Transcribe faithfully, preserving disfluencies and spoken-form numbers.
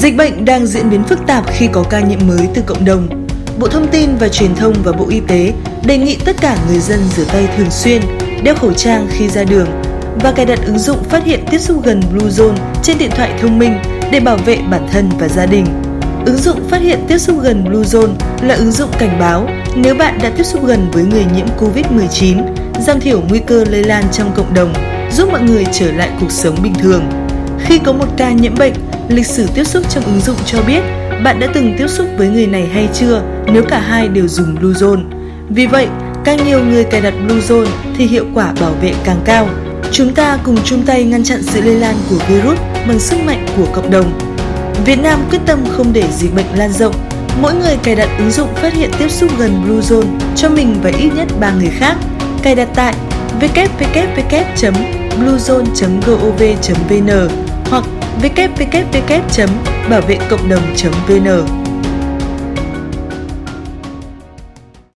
Dịch bệnh đang diễn biến phức tạp khi có ca nhiễm mới từ cộng đồng. Bộ Thông tin và Truyền thông và Bộ Y tế đề nghị tất cả người dân rửa tay thường xuyên, đeo khẩu trang khi ra đường và cài đặt ứng dụng phát hiện tiếp xúc gần Bluezone trên điện thoại thông minh để bảo vệ bản thân và gia đình. Ứng dụng phát hiện tiếp xúc gần Bluezone là ứng dụng cảnh báo nếu bạn đã tiếp xúc gần với người nhiễm covid mười chín, giảm thiểu nguy cơ lây lan trong cộng đồng, giúp mọi người trở lại cuộc sống bình thường. Khi có một ca nhiễm bệnh, lịch sử tiếp xúc trong ứng dụng cho biết bạn đã từng tiếp xúc với người này hay chưa nếu cả hai đều dùng Bluezone. Vì vậy, càng nhiều người cài đặt Bluezone thì hiệu quả bảo vệ càng cao. Chúng ta cùng chung tay ngăn chặn sự lây lan của virus bằng sức mạnh của cộng đồng. Việt Nam quyết tâm không để dịch bệnh lan rộng. Mỗi người cài đặt ứng dụng phát hiện tiếp xúc gần Bluezone cho mình và ít nhất ba người khác. Cài đặt tại w w w chấm bluezone chấm gov chấm vn hoặc w w w chấm bảo vệ cộng đồng chấm vn.